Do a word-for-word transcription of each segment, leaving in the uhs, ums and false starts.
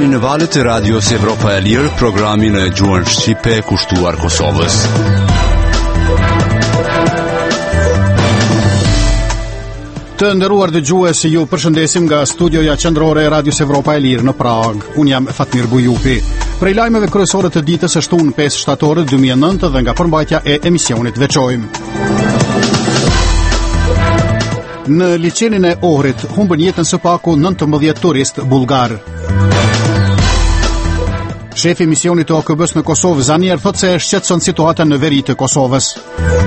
dëgjoni në valët e radios Evropa e Lirë programin e gjuhën shqipe kushtuar Kosovës. Të nderuar dëgjues, ju përshëndesim nga studioja qendrore e Radios Evropa e Lirë në Prag. Unë jam Fatmir Bujupi. Prej lajmeve kryesore të ditës është unë pesë shtator dy mijë e nëntë dhe nga përmbajtja e emisionit veçojmë. Në liçenin e Ohrit humbën jetën së paku nëntëmbëdhjetë turist bullgar. Shefi i misionit të O K B-s në Kosovë, Zanier, thotë se shqetëson situatën në veri të Kosovës.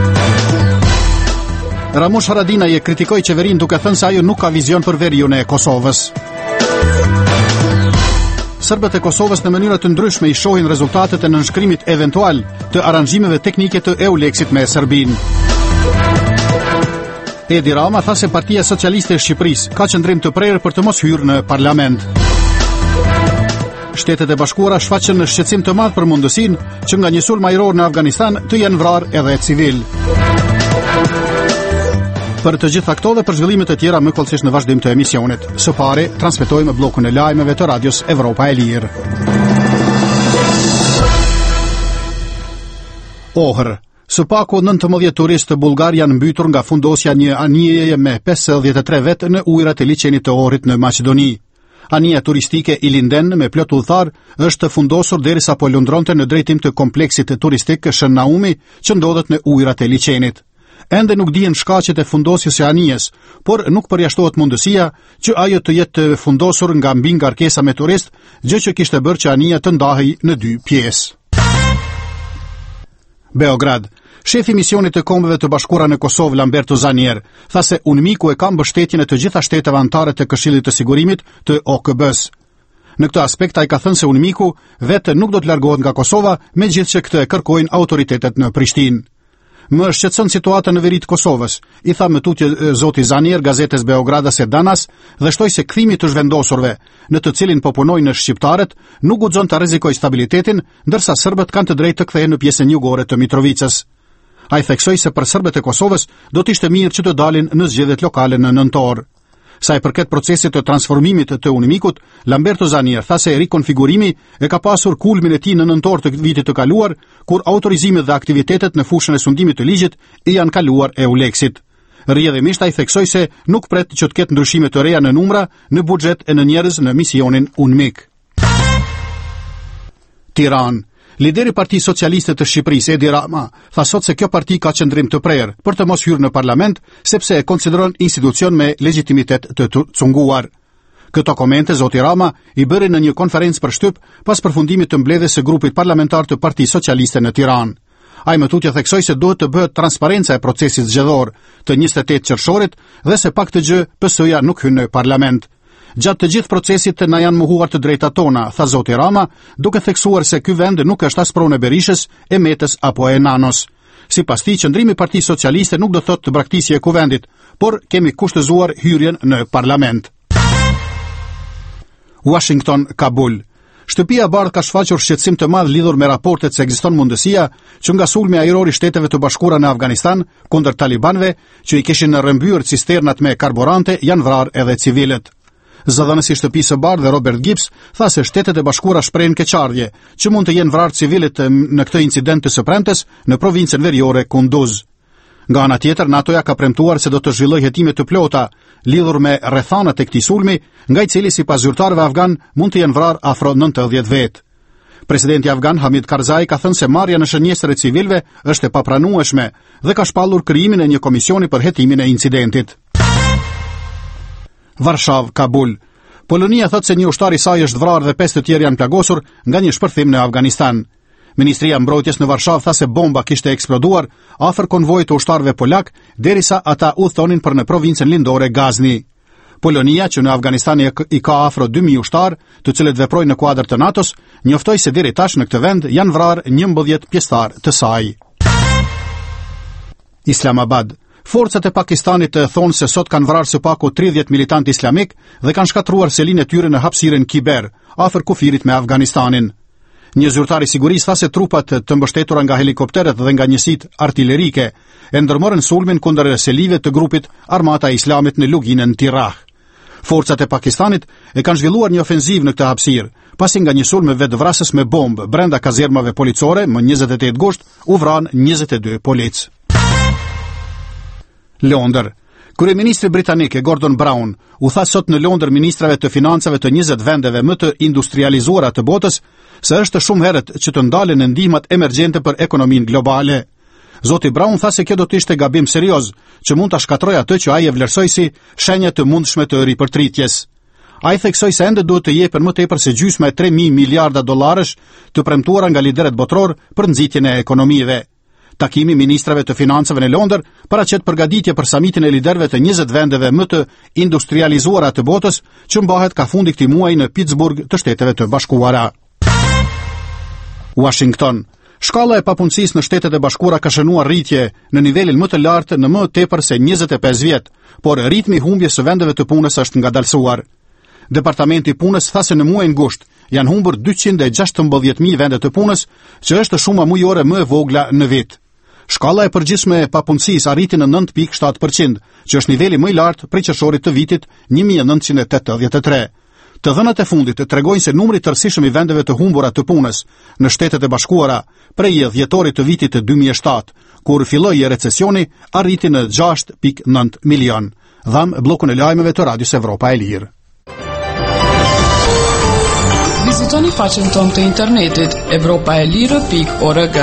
Ramush Haradinaj e kritikoi qeverinë duke thënë se ajo nuk ka vizion për veriun e Kosovës. Serbët e Kosovës në mënyra të ndryshme i shohin rezultatet e nënshkrimit eventual të aranxhimeve teknike të EULEX-it me Serbinë. Edi Rama tha se Partia Socialiste e Shqipërisë ka qëndrim të prerë për të mos hyrë në parlament. Shtetet e Bashkuara shfaqën në shqetësim të madh për mundësinë që nga një sulm ajror në Afganistan të jenë vrarë edhe civil. Për të gjitha këto dhe për zhvillimet e tjera më kollësisht në vazhdim të emisionit. Së pari, transmetojmë bllokun e lajmeve të Radios Evropa e Lirë. Ohr. Së paku nëntëmbëdhjetë turistë bullgar janë mbytur nga fundosja një anijeje me pesëdhjetë e tre vetë në ujërat e liçenit të Ohrit në Maqedoni. Anija turistike Ilinden me plot udhëtar është fundosur derisa po lundronte në drejtim të kompleksit turistik Shën Naumi që ndodhet në ujërat e liçenit. Ende nuk dihen shkaqet e fundosjes së anijes, por nuk përjashtohet mundësia që ajo të jetë fundosur nga mbi ngarkesa me turist, gjë që kishte bërë që anija të ndahej në dy pjesë. Beograd. Shefi i misionit të Kombeve të Bashkuara në Kosovë, Lamberto Zanier, tha se UNMIK-u e ka mbështetjen e të gjitha shteteve anëtare të Këshillit të Sigurimit të O K B-s. Në këtë aspekt ai ka thënë se UNMIK-u vetë nuk do të largohet nga Kosova, megjithëse këtë e kërkojnë autoritetet në Prishtinë. Më shqetëson situata në veri të Kosovës, i tha më tutje zoti Zanier gazetes Beogradas e Danas dhe shtoi se kthimi të zhvendosurve, në të cilin po punojnë shqiptarët, nuk guxon të rrezikojë stabilitetin, ndërsa serbët kanë të drejtë të kthehen në pjesën jugore të Mitrovicës. Ai theksoi se për serbët e Kosovës do të ishte mirë që të dalin në zgjedhjet lokale në nëntor. Sa i përket procesit të transformimit të UNMIK-ut, Lamberto Zanier tha se rikonfigurimi e ka pasur kulmin e tij në nëntor të vitit të kaluar, kur autorizimet dhe aktivitetet në fushën e sundimit të ligjit i janë kaluar EULEX-it. Rrjedhimisht ai theksoi se nuk pret që të ketë ndryshime të reja në numra, në buxhet e në njerëz në misionin UNMIK. Tiranë. Lideri i Partisë Socialiste të Shqipërisë, Edi Rama, tha sot se kjo parti ka qëndrim të prerë për të mos hyrë në parlament, sepse e konsideron institucion me legjitimitet të cunguar. Këto komente zoti Rama i bëri në një konferencë për shtyp pas përfundimit të mbledhjes së grupit parlamentar të Partisë Socialiste në Tiranë. Ai më tutje theksoi se duhet të bëhet transparenca e procesit zgjedhor të njëzet e tetë qershorit dhe se pak të gjë P S-ja nuk hyn në parlament. Gjatë të gjithë procesit na janë mohuar të drejtat tona, tha zoti Rama, duke theksuar se ky vend nuk është as pronë e Berishës, e Metës apo e Nanos. Sipas tij, qëndrimi i Partisë Socialiste nuk do thotë të braktisje e kuvendit, por kemi kushtëzuar hyrjen në parlament. Washington, Kabul. Shtëpia e Bardhë ka shfaqur shqetësim të madh lidhur me raportet se ekziston mundësia që nga sulmi ajror i Shteteve të Bashkuara në Afganistan kundër talibanëve, që i kishin rrëmbyer cisternat me karburante, janë vrarë edhe civilët. Zëdhënësi i shtëpisë së Bardhë, Robert Gibbs, tha se Shtetet e Bashkuara shprehin keqardhje që mund të jenë vrarë civilët në këtë incident të së premtes në provincën veriore Kunduz. Nga ana tjetër, NATO-ja ka premtuar se do të zhvillojë hetime të plota lidhur me rrethanat e këtij sulmi, nga i cili sipas zyrtarëve afgan mund të jenë vrarë afro nëntëdhjetë vetë. Presidenti afgan Hamid Karzai ka thënë se marrja në shënjestër e civilëve është e papranueshme dhe ka shpallur krijimin e një komisioni për hetimin e incidentit. Varshavë, Kabul. Polonia thotë se një ushtar i saj është vrarë dhe pesë të tjerë janë plagosur nga një shpërthim në Afganistan. Ministria e Mbrojtjes në Varshavë tha se bomba kishte eksploduar afër konvojit të ushtarëve polak, derisa ata udhtonin për në provincën lindore Gazni. Polonia, që në Afganistan i ka afro dy mijë ushtar, të cilët veprojnë në kuadër të NATO-s, njoftoi se deri tash në këtë vend janë vrarë njëmbëdhjetë pjesëtar të saj. Islamabad. Forcat e Pakistanit thonë se sot kanë vrarë së paku tridhjetë militantë islamik dhe kanë shkatruar selinë e tyre në hapësirën Kiber, afër kufirit me Afganistanin. Një zyrtar i sigurisë tha se trupat të mbështetura nga helikopteret dhe nga njësitë artillerike e ndërmorën sulmin kundër selive të grupit Armata e Islamit në luginën Tirah. Forcat e Pakistanit e kanë zhvilluar një ofenziv në këtë hapësirë, pasi nga një sulm vetvrasës me bombë brenda kazermave policore më njëzet e tetë gusht u vran njëzet e dy polic. Londër. Kryeministri britanik Gordon Brown u tha sot në Londër ministrave të financave të njëzet vendeve më të industrializuara të botës se është shumë herët që të ndalen në ndihmat emergjente për ekonominë globale. Zoti Brown tha se kjo do të ishte gabim serioz, që mund ta shkatrojë atë që ai e vlerësoi si shenja të mundshme të ripërtritjes. Ai theksoi se ende duhet të jepen më tepër se gjysma e tre mijë miliarda dollarësh të premtuara nga liderët botror për nxitjen e ekonomive. Takimi ministrave të financave në Londër paraqet përgatitje për samitin e liderëve të njëzet vendeve më të industrializuara të botës, që mbahet ka fundi këtij muaji në Pittsburgh të Shteteve të Bashkuara. Washington. Shkalla e papunësisë në Shtetet e Bashkuara ka shënuar rritje në nivelin më të lartë në më tepër se njëzet e pesë vjet, por ritmi i humbjes së vendeve të punës është ngadalësuar. Departamenti i punës tha se në muajin gusht janë humbur dyqind e gjashtëmbëdhjetë mijë vende të punës, që është shuma mujore më e vogla në vit. Shkalla e përgjithshme e papunësisë arriti në nëntë pikë shtatë përqind, që është niveli më i lartë prej qershorit të vitit një mijë e nëntëqind e tetëdhjetë e tre. Të dhënat e fundit tregojnë se numri tërësishëm i vendeve të humbura të punës në Shtetet e Bashkuara prej dhjetorit të vitit të dy mijë e shtatë, kur filloi recesioni, arriti në gjashtë pikë nëntë milion. Dham bllokun e lajmeve të Radios Evropa e Lirë. Vizitoni faqen tonë të internetit evropaelire pikë org.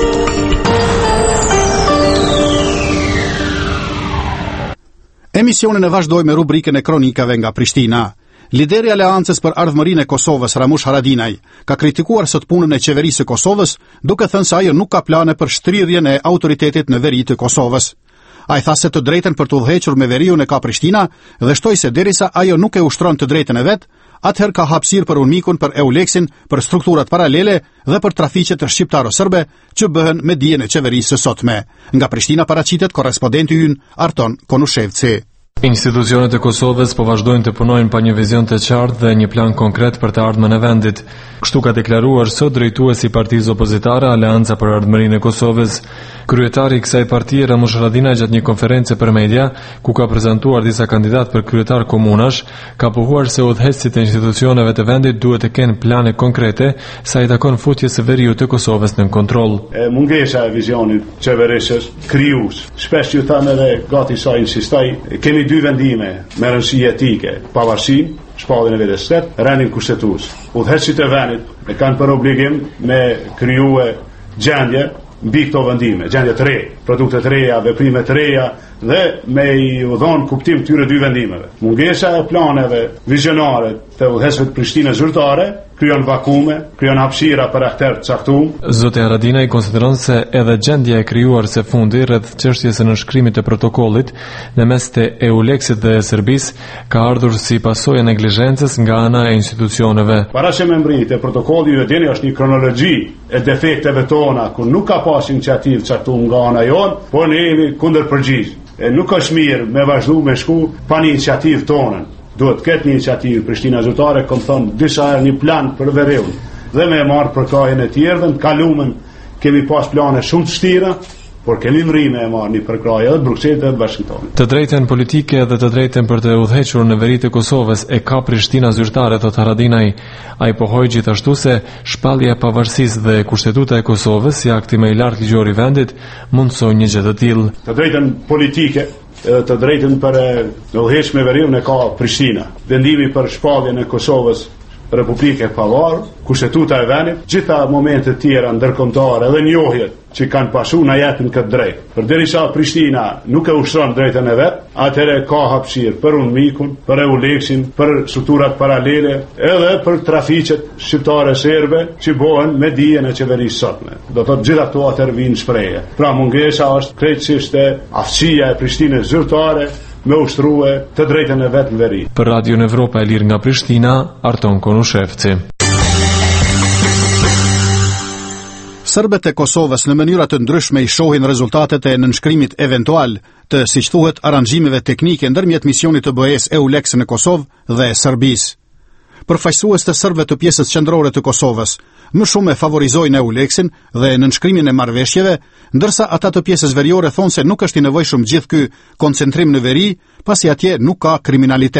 Emisionin e vazhdoj me rubrikën e kronikave nga Prishtina. Lideri i Aleancës për Ardhmërinë e Kosovës, Ramush Haradinaj, ka kritikuar sot punën e qeverisë së Kosovës, duke thënë se ajo nuk ka plane për shtrirjen e autoritetit në veri të Kosovës. Ai tha se të drejtën për të udhëhequr me veriun e ka Prishtina dhe shtoi se derisa ajo nuk e ushtron të drejtën e vet, atëherë ka hapësirë për UNMIK-un, për EULEX-in, për strukturat paralele dhe për trafiqet të shqiptaro-serbe që bëhen me dijen e qeverisë së sotme. Nga Prishtina paraqitet korrespondenti ynë Arton Konushevci. Institucionet e Kosovës po vazhdojnë të punojnë pa një vizion të qartë dhe një plan konkret për të ardhmen e vendit. Kështu ka deklaruar sot drejtuesi i partisë opozitare Aleanca për Ardhmërinë e Kosovës. Kryetari i kësaj partie, Ramush Haradinaj, gjatë një konferencë për media, ku ka prezantuar disa kandidat për kryetar komunash, ka pohuar se udhëheqësit e institucioneve të vendit duhet të kenë plane konkrete sa i takon futjes së veriut të Kosovës në kontroll. E mungesa e vizionit qeverisës krijues. Shpesh ju thamë edhe gati sa insistoj, kemi dy vendime me rëndësi etike, pavarësinë, shpalljen e vetes së vet, rendin kushtetues. Udhëheqësit e vendit e kanë për obligim me krijuar gjendje mbi këto vendime, gjendje të re, produkte të reja, veprime të reja dhe me i u dhon kuptim këtyre dy vendimeve. Mungesa e planeve vizionare të udhëheqësve të Prishtinës zyrtare krijon vakume, krijon hapësira për aktor të caktuar. Zoti Haradinaj konsideron se edhe gjendja e krijuar së fundi rreth çështjes së nënshkrimit të protokollit në mes të EULEX-it dhe Serbisë ka ardhur si pasojë e neglizhencës nga ana e institucioneve. Para se membrit e protokollit ju dini është një kronologji e defekteve tona, ku nuk ka pas iniciativë caktuar nga ana jonë, por ne jemi kundërpërgjigj. E nuk është mirë me vazhdu me shku pa një iniciativë tonën. Duhet këtë një iniciativë Prishtina zyrtare, kom thonë disa herë një plan për veriun dhe me marë për kajën e tjerëve. Në kalumen kemi pas plane shumë të shtira, por kemi mrime e marë një përkraje edhe Bruxelles dhe Washington. Të drejten politike dhe të drejten për të udhëhequr në veri të Kosovës e ka Prishtina zyrtare, thot Haradinaj. Ai pohoi gjithashtu se shpallja e pavarësisë dhe kushtetuta e Kosovës, si akti më i lartë ligjor i vendit, mundsojnë një gjë të tillë. Të drejten politike edhe të drejten për udhëheqje me veriun e ka Prishtina. Vendimi për shpalljen e Kosovës Republike pavarur, kushtetuta e vendit, gjitha momentet tjera ndërkombëtare dhe njohjet që kanë pasur na japin këtë drejt. Përderisa Prishtina nuk e ushtron drejtën e vet, atëherë ka hapësirë për UNMIK-un, për EULEX-in, për strukturat paralele, edhe për trafiqet shqiptare serbe që bëhen me dijen e qeverisë sotme. Do të thotë gjitha këto atëherë vinë shprehje. Pra mungesa është krejtësisht e aftësia e Prishtinës zyrtare me ushtrue të drejtën e vetë në veri. Për Radio Evropa e Lirë nga Prishtina, Arton Konushevci. Serbët e Kosovës në mënyra të ndryshme i shohin rezultatet e nënshkrimit eventual të, siç thuhet, aranxhimeve teknike ndërmjet misionit të B E S EULEX në Kosovë dhe Serbisë. Përfaqësues të serbëve të pjesës qendrore të Kosovës më shumë e favorizojnë EULEX-in dhe nënshkrimin e marrëveshjeve, ndërsa ata të pjesës veriore thonë se nuk është i nevojshëm gjithë ky koncentrim në veri, pasi atje nuk ka kriminalitet.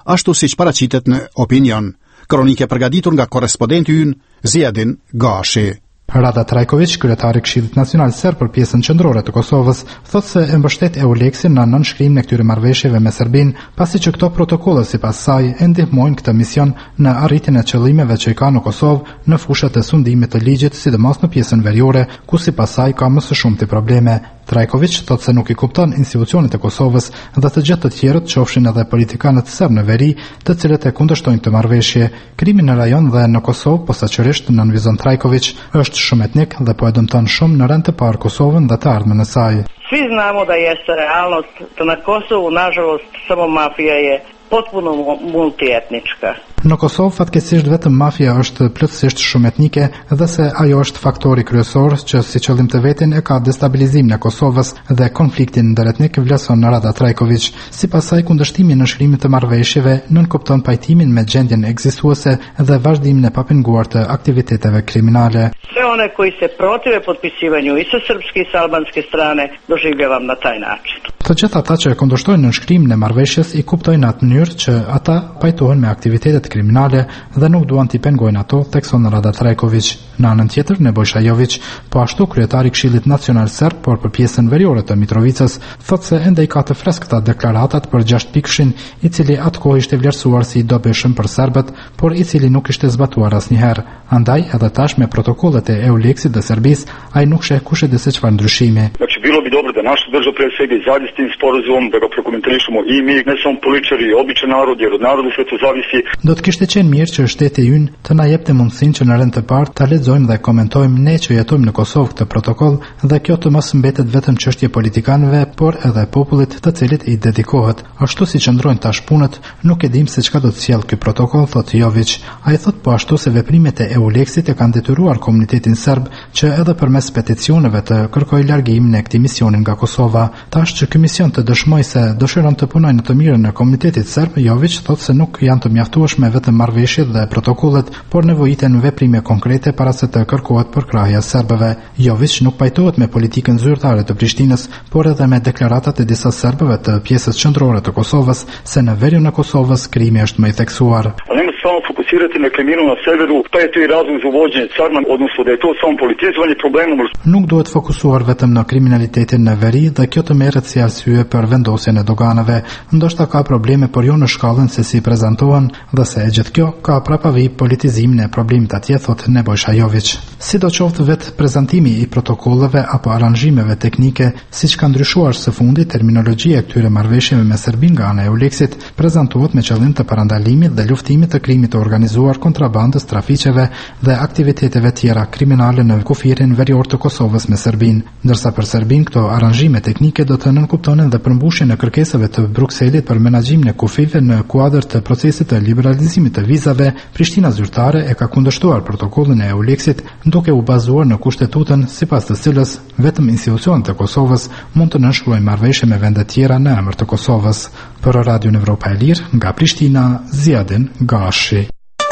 ashtu siç paraqitet në opinion. Kronike përgatitur nga korrespondenti ynë Ziadin Gashi. Rada Trajković, kryetari i Këshillit Nacional Serb për pjesën qendrore të Kosovës, thotë se e mbështet EULEX-in në nënshkrimin e këtyre marrëveshjeve me Serbinë, pasi që këto protokolle sipas saj e ndihmojnë këtë mision në arritjen e qëllimeve që i ka në Kosovë në fushat e sundimit të ligjit, sidomos në pjesën veriore, ku sipas saj ka më së shumti probleme. Trajković thotë se nuk i kupton institucionet e Kosovës dhe të gjithë të tjerët, qofshin edhe politikanët serb në veri, të cilët e kundërshtojnë këtë marrëveshje. Krimi në rajon dhe në Kosovë, posaçërisht nënvizon Trajković, është shumë etnik dhe po e dëmton shumë në rend të parë Kosovën dhe të ardhmen e saj. Svi znamo da jeste realnost da na Kosovu, nažalost, samo mafija je potpuno multietnička. Në Kosovë fatkeqësisht vetëm mafia është plotësisht shumë etnike dhe se ajo është faktori kryesor që si qëllim të vetin e ka destabilizimin e Kosovës dhe konfliktin ndëretnik, vlerëson Rada Trajković. Sipas saj, kundërshtimi në shkrimin të marrëveshjeve nënkupton pajtimin me gjendjen ekzistuese dhe vazhdimin e papenguar të aktiviteteve kriminale. Sve one koji se protive potpisivanju i sa srpske i sa albanske strane doživljavam na taj način. Të gjithë ata që kundërshtojnë nënshkrimin e marrëveshjes i kuptojnë atë mënyrë që ata pajtohen me aktivitetet kriminale dhe nuk duan t'i pengojnë ato, thekson Rada Trajković. Në anën tjetër, Nebojša Jović, po ashtu kryetari i Këshillit Nacional Serb, por për pjesën veriore të Mitrovicës, thotë se ende i ka të freskëta deklaratat për gjashtë pikëshin, i cili atkohë ishte vlerësuar si i dobishëm për serbët, por i cili nuk ishte zbatuar asnjëherë. Andaj, edhe tash me protokollet e EULEX-it dhe Serbisë, ai nuk sheh kush e di se çfarë ndryshimi. Znači, bilo bi dobro da naša država pre svega izađe s tim sporazumom, da ga prokomentarišemo i mi, ne samo političari, i običan narod, jer od naroda sve to zavisi. Do të kishte qenë mirë që shteti ynë të na jepte mundësinë që në rend të parë ta lexojmë dhe komentojmë ne që jetojmë në Kosovë këtë protokoll dhe kjo të mos mbetet vetëm çështje politikanëve, por edhe popullit të cilit i dedikohet. Ashtu si qëndrojnë tash punët, nuk e dim se çka do të sjellë ky protokoll, thotë Jović. Ai thotë po ashtu se veprimet e EULEX-it e kanë detyruar komunitetin serb që edhe përmes peticioneve të kërkojë largimin e këtij misioni nga Kosova. Tash që ky mision të dëshmojë se dëshiron të punojnë në të mirën e komunitetit serb, Jović thotë se nuk janë të mjaftueshme vetëm marrëveshjet dhe protokollet, por nevojiten veprime konkrete para se të kërkohet përkrahja serbëve. Jović nuk pajtohet me politikën zyrtare të Prishtinës, por edhe me deklaratat e disa serbëve të pjesës qendrore të Kosovës se në veriun e Kosovës krimi është më i theksuar. Samo fokusirati na kriminalu na severu, pa je to i razlog za uvođenje carina, odnosno da je to samo politizovanje problemom. Nuk duhet fokusuar vetëm në kriminalitetin në veri dhe kjo të merret si arsye për vendosjen e doganave. Ndoshta ka probleme, por jo në shkallën se si prezantohen dhe se e gjithë kjo ka prapavi politizimin e problemit atje, thotë Nebojša Jović. Sidoqoftë vetë prezantimi i protokolleve apo aranzhimeve teknike, siç ka ndryshuar së fundi, terminologjia e këtyre marrëveshjeve me Serbinë nga ana e EULEX-it prezantohet me qëllim të parandalimit dhe luftimit të krimit të organizuar, kontrabandës, trafiqeve dhe aktiviteteve tjera kriminale në kufirin verior të Kosovës me Serbinë. Ndërsa për Serbinë këto aranzhime teknike do të nënkuptonin dhe përmbushjen e kërkesave të Brukselit për menaxhimin e kufive në kuadër të procesit të liberalizimit të vizave, Prishtina zyrtare e ka kundërshtuar protokollin e EULEX-it duke u bazuar në kushtetutën sipas të cilës vetëm institucionet e Kosovës mund të nënshkruajnë marrëveshje me vende tjera në emër të Kosovës. Për Radion Evropa e Lirë, nga Prishtina, Ziadin Gashi.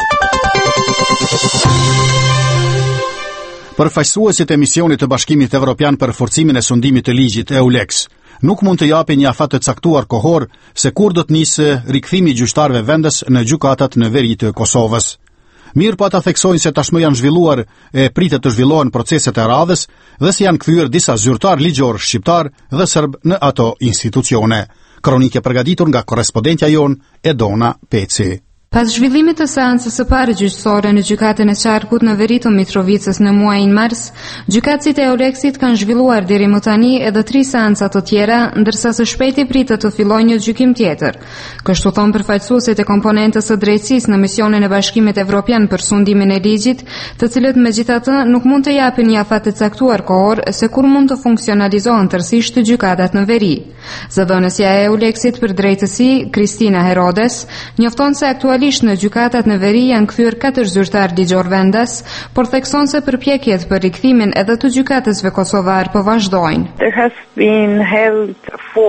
Përfaqësuesit e misionit të Bashkimit Evropian për forcimin e sundimit të ligjit EULEX nuk mund të japin një afat të caktuar kohor se kur do të nisë rikthimi i gjyqtarëve vendas në gjykatat në veri të Kosovës. Mirë po ata theksojnë se tashmë janë zhvilluar e pritet të zhvillohen proceset e radhës dhe se janë kthyer disa zyrtar ligjor shqiptar dhe serb në ato institucione. Kronike përgatitur nga korrespondentja jon Edona Peci. Pas zhvillimit të seancës së parë gjyqësore në gjykatën e Qarkut në veri të Mitrovicës në muajin mars, gjykatësit e EULEX-it kanë zhvilluar deri më tani edhe tri seanca të tjera, ndërsa së shpejti pritet të fillojë një gjykim tjetër. Kështu thon përfaqësuesit e komponentës së drejtësisë në misionin e Bashkimit Evropian për sundimin e ligjit, të cilët megjithatë nuk mund të japin një afat të caktuar kohor se kur mund të funksionalizohen tërësisht gjykatat në veri. Zëdhënësja e EULEX-it për drejtësi, Kristina Herodes, njofton se aktualisht në gjykatat në veri janë kthyer katër zyrtar ligjor vendas, por thekson se përpjekjet për rikthimin edhe të gjykatësve kosovar po vazhdojnë. There has been held four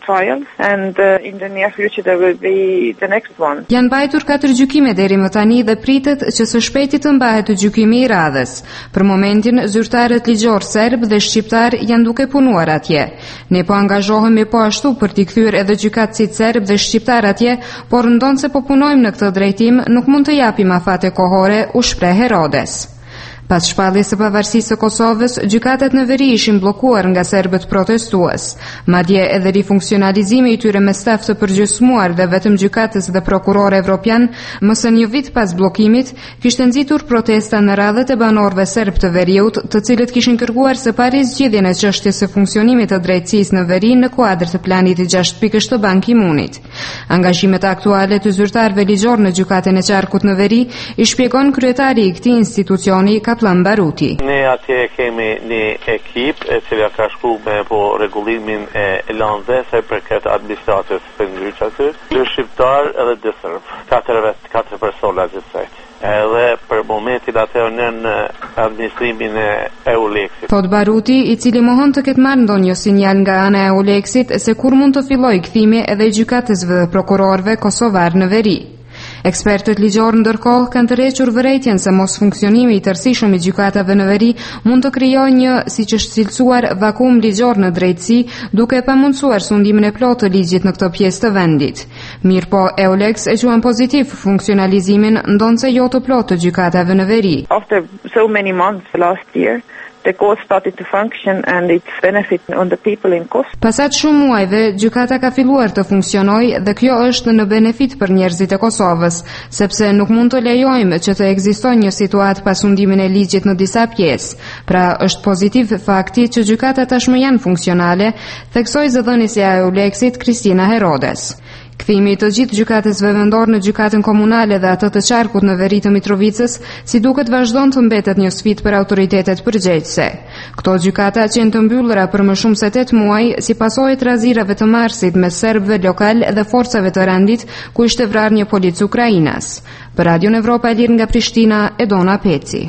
trial and uh, in the near future there will be the next one. Janë mbajtur katër gjykime deri më tani dhe pritet që së shpejti të mbahet gjykimi i radhës. Për momentin zyrtarët ligjor serb dhe shqiptar janë duke punuar atje. Ne po angazhohemi po ashtu për t'i kthyer edhe gjykatësit serb dhe shqiptar atje, por ndonse po punojmë në këtë drejtim, nuk mund të japim afate kohore, u shpreh Herodes. Pas shpalljes së pavarësisë së Kosovës, gjykatat në veri ishin bllokuar nga serbët protestues. Madje edhe rifunksionalizimi i tyre me staf të përgjysmuar dhe vetëm gjykatës dhe prokuror evropian, më së një vit pas bllokimit, kishte nxitur protesta në radhët e banorëve serb të veriut, të cilët kishin kërkuar së pari zgjidhjen e çështjes së funksionimit të drejtësisë në veri në kuadër të planit të gjashtë pikësh të Ban Ki-moonit. Angazhimet aktuale të zyrtarëve ligjor në gjykatën e qarkut në veri i shpjegon kryetari i këtij institucioni Kaplan Baruti. Ne atje kemi një ekip e cila ka shku me po rregullimin e landese për këtë administratës të ndryq aty, dhe shqiptar edhe dhe sërb, katër vet, katër persona gjithsej. Edhe për momentin atëherë në administrimin e Euleksit. Thot Baruti, i cili mohon të ketë marrë ndonjë sinjal nga ana e Euleksit se kur mund të fillojë kthimi edhe gjykatësve dhe prokurorëve kosovar në veri. Ekspertët ligjor ndërkohë kanë tërhequr vërejtjen se mos funksionimi i tërësishëm i gjykatave në veri mund të krijojë një, siç është cilësuar, vakum ligjor në drejtësi, duke pamundsuar sundimin e plotë të ligjit në këtë pjesë të vendit. Mirëpo Eulex e quan pozitiv funksionalizimin, ndonse jo të plotë të gjykatave në veri. After so many months last year, the court started to function and its benefit on the people in Kosovo. Pasat shumë muajve, gjykata ka filluar të funksionojë dhe kjo është në benefit për njerëzit e Kosovës, sepse nuk mund të lejojmë që të ekzistojë një situatë pa sundimin e ligjit në disa pjesë. Pra, është pozitiv fakti që gjykatat tashmë janë funksionale, theksoi zëdhënisja e Euleksit Kristina Herodes. Kthimi i të gjithë gjykatësve vendor në gjykatën komunale dhe atë të qarkut në veri të Mitrovicës, si duket vazhdon të mbetet një sfidë për autoritetet përgjegjëse. Këto gjykata qenë të mbyllura për më shumë se tetë muaj si pasojë të razirave të marsit me serbëve lokal dhe forcave të rendit ku ishte vrarë një polic ukrainas. Për Radion Evropa e Lirë nga Prishtina, Edona Peci.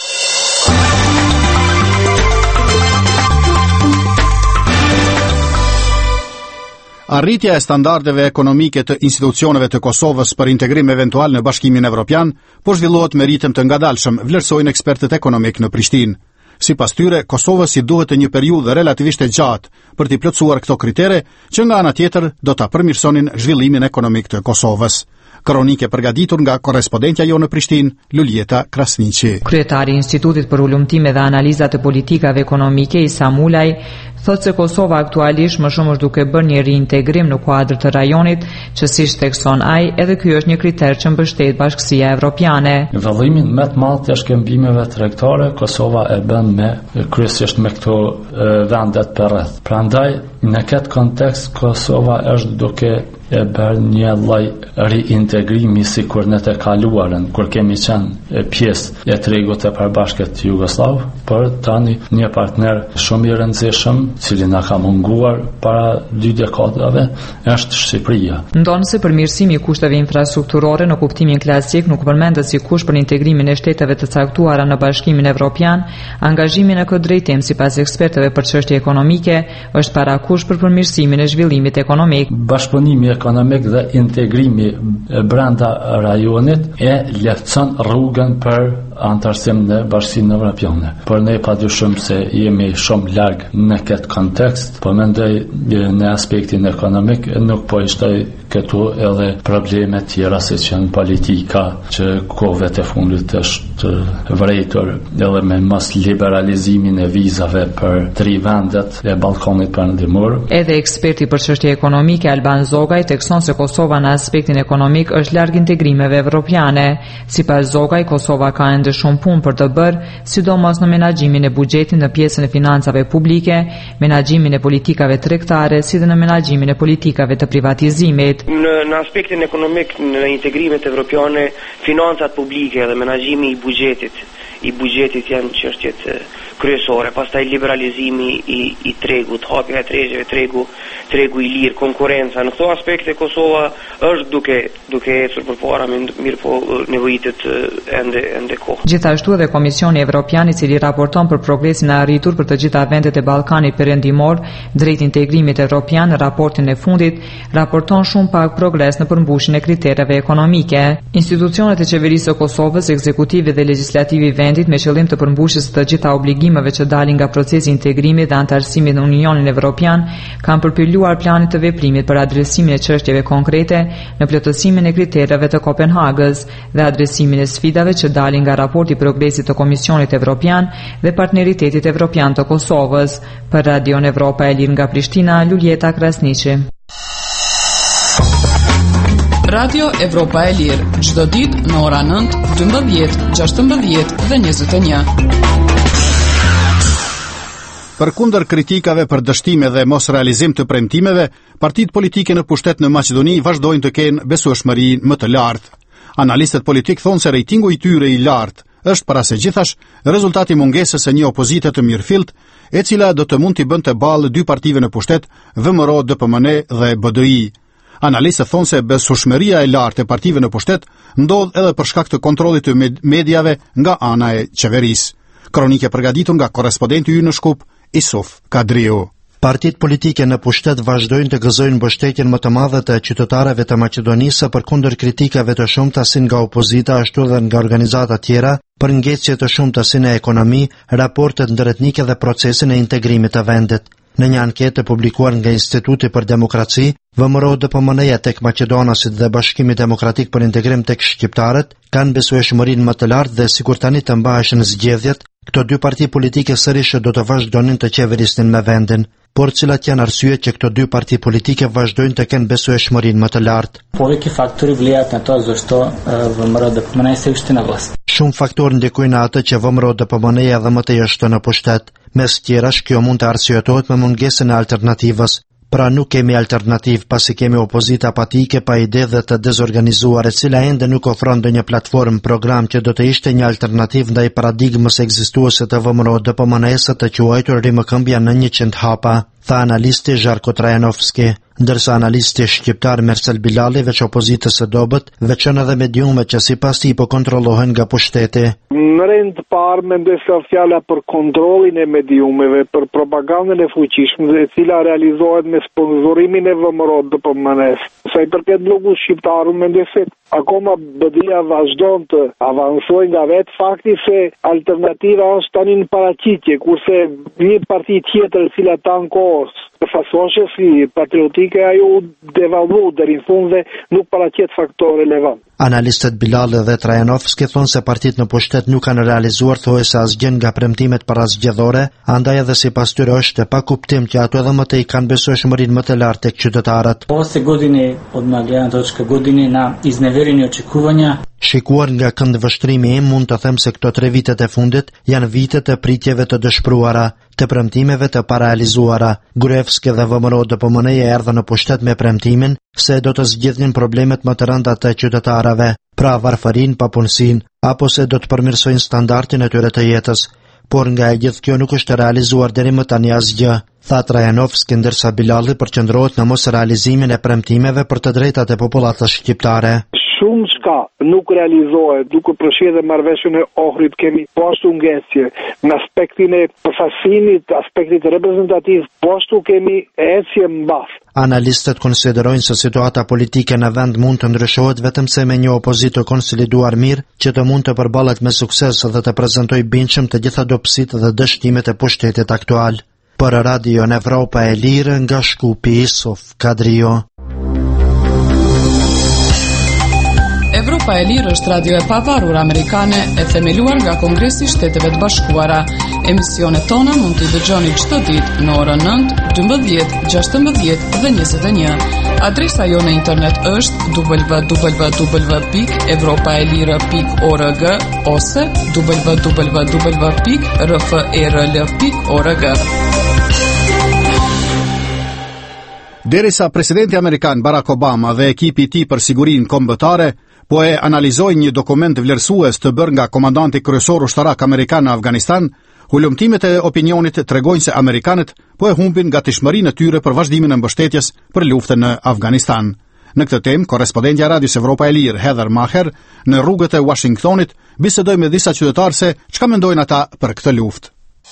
Arritja e standardeve ekonomike të institucioneve të Kosovës për integrim eventual në Bashkimin Evropian po zhvillohet me ritëm të ngadalshëm, vlerësojnë ekspertët ekonomik në Prishtinë. Sipas tyre, Kosovës i duhet një periudhë relativisht e gjatë për t'i plotësuar këto kritere, që nga ana tjetër do ta përmirësonin zhvillimin ekonomik të Kosovës. Kronike përgatitur nga korrespondentja jo në Prishtinë, Luljeta Krasniqi. Kryetari i Institutit për Ulëmtime dhe Analiza të Politikave Ekonomike, Isa Mulaj, thotë se Kosova aktualisht më shumë është duke bërë një reintegrim në kuadër të rajonit, që siç thekson ai, edhe ky është një kriter që mbështet Bashkësia Evropiane. Vëllimin më të madh të shkëmbimeve tregtare Kosova e bën me kryesisht me këto vendet përreth. Prandaj në këtë kontekst Kosova është duke e bërë një lloj reintegrimi si kur në të kaluarën, kur kemi qenë pjesë e tregut të përbashkët Jugoslav, por tani një partner shumë i rëndësishëm, cili na ka munguar para dy dekadave, është Shqipëria. Ndonë se përmirësimi i kushteve infrastrukturore në kuptimin klasik nuk përmendet si kusht për integrimin e shteteve të caktuara në Bashkimin Evropian, angazhimi në këtë drejtim sipas ekspertëve për çështje ekonomike është parakusht për përmirësimin e zhvillimit ekonomik. Bashkëpunimi ekonomik dhe integrimi brenda rajonit e lehtëson rrugën për antarësim në Bashkimin Evropian. Por ne padyshim se jemi shumë larg në këtë kontekst, po mendoj në aspektin ekonomik nuk po ishtoj këtu edhe probleme tjera se që në politika që kohëve të fundit është vërejtur edhe me mos liberalizimin e vizave për tri vendet e Ballkanit Perëndimor. Edhe eksperti për çështje ekonomike Alban Zogaj thekson se Kosova në aspektin ekonomik është larg integrimeve evropiane. Sipas Zogaj, Kosova ka ende shumë punë për të bërë, sidomos në menaxhimin e buxhetit në pjesën e financave publike, menaxhimin e politikave tregtare, si dhe në menaxhimin e politikave të privatizimit. Në, në aspektin ekonomik, në integrimet evropiane, financat publike dhe menaxhimi i buxhetit i buxhetit janë çështjet kryesore, pastaj liberalizimi i, i tregut, hapja e tregjeve, tregu, tregu i lirë, konkurenca. Në këto aspekte Kosova është duke duke ecur përpara, mirë po nevojitet ende ende kohë. Gjithashtu edhe Komisioni Evropian, i cili raporton për progresin e arritur për të gjitha vendet e Ballkanit Perëndimor drejt integrimit evropian, në raportin e fundit raporton shumë pak progres në përmbushjen e kritereve ekonomike. Institucionet e qeverisë së Kosovës, ekzekutive dhe legjislativi i vendit, me qëllim të përmbushjes së të gjitha obligimeve që dalin nga procesi i integrimit dhe antarësimit në Unionin Evropian, kanë përpyluar planit të veprimit për adresimin e çështjeve konkrete në plotësimin e kritereve të Kopenhagës dhe adresimin e sfidave që dalin nga raporti i progresit të Komisionit Evropian dhe Partneritetit Evropian të Kosovës. Për Radion Evropa e Lirë nga Prishtina, Luljeta Krasniqi. Radio Evropa e Lirë, çdo ditë në ora nëntë, dymbëdhjetë, gjashtëmbëdhjetë dhe njëzet e një. Përkundër kritikave për dështime dhe mos realizim të premtimeve, partitë politike në pushtet në Maqedoni vazhdojnë të kenë besueshmëri më të lartë. Analistët politik thonë se rejtingu i tyre i lartë është para se gjithash rezultati mungesës së një opozite të mirëfillt, e cila do të mund t'i bënte ballë dy partive në pushtet, V M R O, D P M N dhe B D I. Analistët thonë se besueshmëria e lartë e partive në pushtet ndodh edhe për shkak të kontrollit të mediave nga ana e qeverisë. Kronike përgatitur nga korrespondenti ynë në Shkup, Isuf Kadriu. Partitë politike në pushtet vazhdojnë të gëzojnë mbështetjen më të madhe të qytetarëve të Maqedonisë përkundër kritikave të shumta si nga opozita ashtu edhe nga organizata tjera për ngecje të shumta si në ekonomi, raportet ndërretnike dhe procesin e integrimit të vendit. Në një anketë publikuar nga Instituti për Demokraci, V M R O, D P M N-ja tek maqedonasit dhe Bashkimi Demokratik për Integrim tek shqiptarët kanë besueshmërinë më të lartë dhe sikur tani të mbaheshin zgjedhjet, këto dy parti politike sërish do të vazhdonin të qeverisnin me vendin. Por cilat janë arsyet që këto dy parti politike vazhdojnë të kenë besueshmërinë më të lartë? Повеќе фактори влијаат на тоа зашто V M R O, D P M N се уште на власт. Shumë faktorë ndikojnë në atë që V M R O, D P M N-ja edhe më të jashtë në pushtet. Mes tjerash, kjo mund të arsyetohet me mungesën e alternativës. Pra nuk kemi alternativë pasi kemi opozita apatike pa ide dhe të dezorganizuar, e cila ende nuk ofron ndonjë platformë program që do të ishte një alternativë ndaj paradigmës ekzistuese të V M R O, D P M N-së të quajtur rimëkëmbja në njëqind hapa, tha analisti Zharko Trajanovski. Ndërsa analisti shqiptar Mersel Bilali, veç opozitës së dobët, veçon edhe mediumet që sipas tij po kontrollohen nga pushteti. Në rend të parë mendoj se fjala për kontrollin e mediumeve, për propagandën e fuqishme, e cila realizohet me sponzorimin e V M R O, D P M N-s. Sa i përket blogut shqiptar, mendoj se akoma B D I-ja vazhdon të avansojë nga vetë fakti se alternativa është tani në paraqitje, kurse një parti tjetër e cila tan kohës të fasoshe si patriotike, ajo devalvu deri në fund dhe nuk paraqet faktor relevant. Analistët Bilal dhe Trajanovski thonë se partitë në pushtet nuk kanë realizuar thojse asgjë nga premtimet parazgjedhore, andaj edhe sipas tyre është e pa kuptim që ato edhe më tej kanë besueshmërinë më të lartë tek qytetarët. Ose godine od nagleda točka godine na iznevereni očekivanja. Shikuar nga këndvështrimi im, mund të them se këto tre vitet e fundit janë vitet e pritjeve të dëshpruara, të premtimeve të parealizuara. Gruevski dhe V M R O, D P M N-ja erdhën në pushtet me premtimin se do të zgjidhnin problemet më të rënda të qytetarëve, pra varfërinë, papunësinë, apo se do të përmirësojnë standardin e tyre të jetës. Por nga e gjithë kjo nuk është realizuar deri më tani asgjë, tha Trajanovski, ndërsa Bilali përqendrohet në mos realizimin e premtimeve për të drejtat e popullatës shqiptare. Shumë shka nuk realizohet, duke përfshirë marrëveshjen e Ohrit, kemi poshtu ngecje, në aspektin e përfaqësimit, aspektit reprezentativ, poshtu kemi ecje mbas. Analistët konsiderojnë se situata politike në vend mund të ndryshohet vetëm se me një opozitë konsoliduar mirë, që të mund të përballet me sukses dhe të prezantojë bindshëm të gjitha dobësitë dhe dështimet e pushtetit aktual. Për Radio Evropa e Lirë, nga Shkupi, Isuf Kadrio. Evropa e Lirë është radio e pavarur amerikane e themeluar nga Kongresi i Shteteve të Bashkuara. Emisionet tona mund t'i dëgjoni çdo ditë në orën nëntë, dymbëdhjetë, gjashtëmbëdhjetë dhe njëzet e një. Adresa jo në internet është w w w pikë evropaelire pikë org ose w w w pikë r f e r l pikë org. Derisa presidenti amerikan Barack Obama dhe ekipi i tij për sigurinë kombëtare po e analizojnë një dokument vlerësues të bërë nga komandanti kryesor ushtarak amerikan në Afganistan, hulumtimet e opinionit tregojnë se amerikanët po e humbin gatishmërinë e tyre për vazhdimin e mbështetjes për luftën në Afganistan. Në këtë temë, korrespondentja e Radios Evropa e Lirë, Heather Maher, në rrugët e Washingtonit, bisedoi me disa qytetarë se çka mendojnë ata për këtë luftë.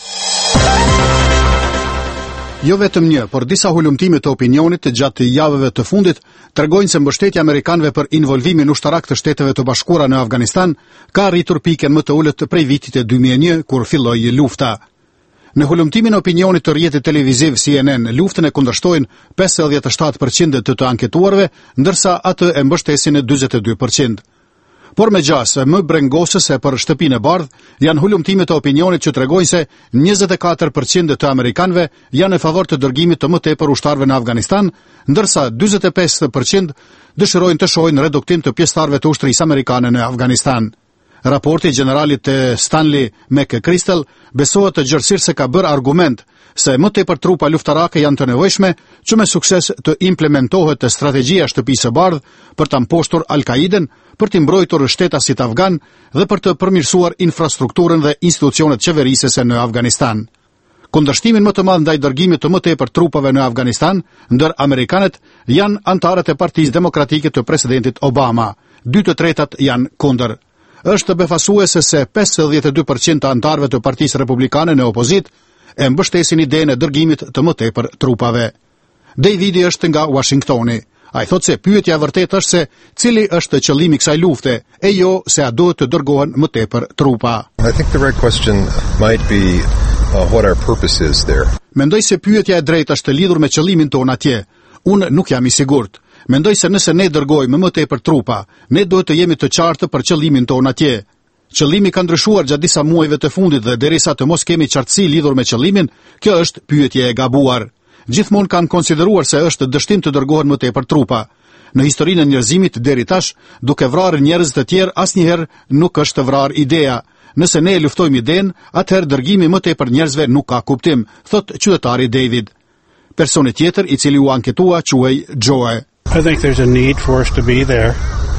Jo vetëm një, por disa hulumtime të opinionit të gjatë javëve të fundit tregojnë se mbështetja amerikanëve për involvimin ushtarak të Shteteve të Bashkuara në Afganistan ka arritur pikën më të ulët prej vitit e dy mijë e një, kur filloi lufta. Në hulumtimin e opinionit të rrjetit televiziv C N N, luftën e kundërshtojnë pesëdhjetë e shtatë përqind të të anketuarve, ndërsa atë e mbështesin dyzet e dy përqind. Por me gjasë më brengosës e për shtëpinë e bardhë, janë hulumtimet e opinionit që tregojnë se njëzet e katër përqind të amerikanëve janë në favor të dërgimit të më tepër ushtarëve në Afganistan, ndërsa dyzet e pesë përqind dëshirojnë të shohin reduktim të pjesëtarëve të ushtrisë amerikane në Afganistan. Raporti i generalit të Stanley McChrystal besohet të gjërësirë se ka bërë argument se më tepër trupa luftarake janë të nevojshme që me sukses të implementohet të strategjia shtëpisë së bardhë për të mposhtur Al-Qaiden, për të mbrojtur shtetasit afgan dhe për të përmirësuar infrastrukturën dhe institucionet qeverisese në Afganistan. Kundërshtimin më të madh ndaj dërgimit të më tepër trupave në Afganistan, ndër amerikanët, janë antarët e Partisë Demokratike të presidentit Obama. Dy të tretat janë kundër. Është befasuese se pesëdhjetë e dy përqind të antarëve të Partisë Republikane në opozit e mbështesin idenë e dërgimit të më tepër trupave. Davidi është nga Washingtoni. Ai thotë se pyetja e vërtetë është se cili është qëllimi i kësaj lufte, e jo se a duhet të dërgohen më tepër trupa. I think the right question might be uh, what our purpose is there. Mendoj se pyetja e drejtë është lidhur me qëllimin tonë atje. Unë nuk jam i sigurt. Mendoj se nëse ne dërgojmë më tepër trupa, ne duhet të jemi të qartë për qëllimin tonë atje. Qëllimi ka ndryshuar gjatë disa muajve të fundit dhe derisa të mos kemi qartësi lidhur me qëllimin, kjo është pyetje e gabuar. Gjithmonë kanë konsideruar se është dështim të dërgohen më tepër trupa. Në historinë e njerëzimit deri tash, duke vrarë njerëz të tjerë, asnjëherë nuk është të vrarë ideja. Nëse ne e luftojmë idenë, atëherë dërgimi më tepër njerëzve nuk ka kuptim, thot qytetari David. Personi tjetër i cili u anketua quhej Joe. I think there's a need for us to be there.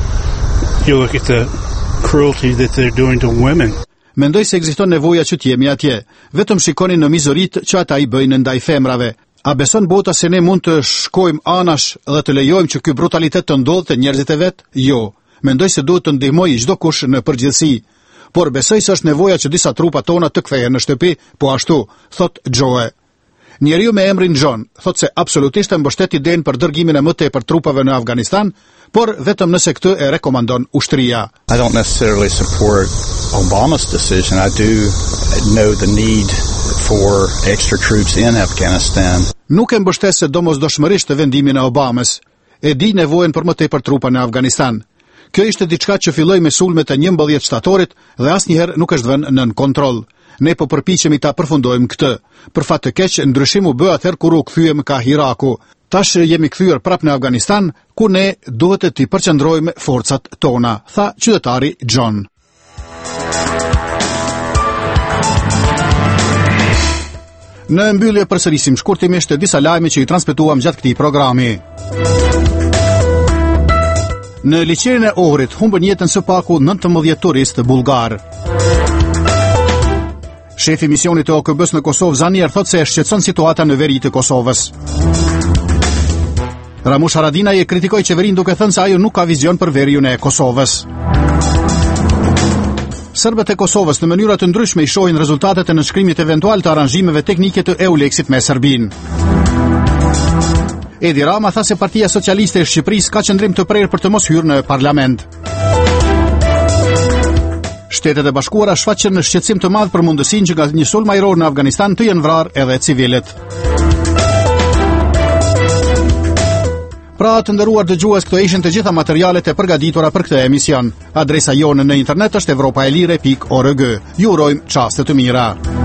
You look at the cruelty that they're doing to women. Mendoj se ekziston nevoja që të jemi atje. Vetëm shikoni në mizoritë që ata i bëjnë ndaj femrave. A beson bota se ne mund të shkojmë anash dhe të lejojmë që ky brutalitet të ndodhë te njerëzit e vet? Jo. Mendoj se duhet të ndihmojë çdo kush në përgjithësi. Por besoj se është nevoja që disa trupa tona të kthehen në shtëpi, po ashtu, thot Joe. Njeriu me emrin John thot se absolutisht e mbështet idenë për dërgimin e më tepër trupave në Afganistan, por vetëm nëse këtë e rekomandon ushtria. I don't necessarily support Obama's decision. I do know the need for extra troops in Afghanistan. Nuk e mbështes se domosdoshmërisht vendimin e Obamës. E di nevojën për më tepër trupa në Afganistan. Kjo ishte diçka që filloi me sulmet e njëmbëdhjetë shtatorit dhe asnjëherë nuk është vënë nën kontroll. Ne po përpiqemi ta përfundojmë këtë. Për fat të keq, ndryshim u bë atëherë kur u kthyem ka Iraku. Tash jemi kthyer prapë në Afganistan, ku ne duhet të t'i përqendrojmë forcat tona, tha qytetari John. Në mbyllje përsërisim shkurtimisht disa lajme që i transmetuam gjatë këtij programi. Në liqerin e Ohrit humbën jetën së paku nëntëmbëdhjetë turistë bullgar. Shefi i misionit të O K B-s në Kosovë Zanier thotë se e shqetëson situata në veri të Kosovës. Ramush Haradinaj e kritikoi qeverinë duke thënë se ajo nuk ka vizion për veriun e Kosovës. Serbët e Kosovës në mënyra të ndryshme i shohin rezultatet e nënshkrimit eventual të aranzhimeve teknike të EULEX-it me Serbinë. Edi Rama tha se Partia Socialiste e Shqipërisë ka qëndrim të prerë për të mos hyrë në parlament. Shtetet e Bashkuara shfaqën në shqetësim të madh për mundësinë që nga një sulm ajror në Afganistan të jenë vrarë edhe civilët. Pra të nderuar dëgjues, këto ishin të gjitha materialet e përgatitura për këtë emision. Adresa jonë në internet është evropaelire pikë org. Ju urojmë çaste të mira.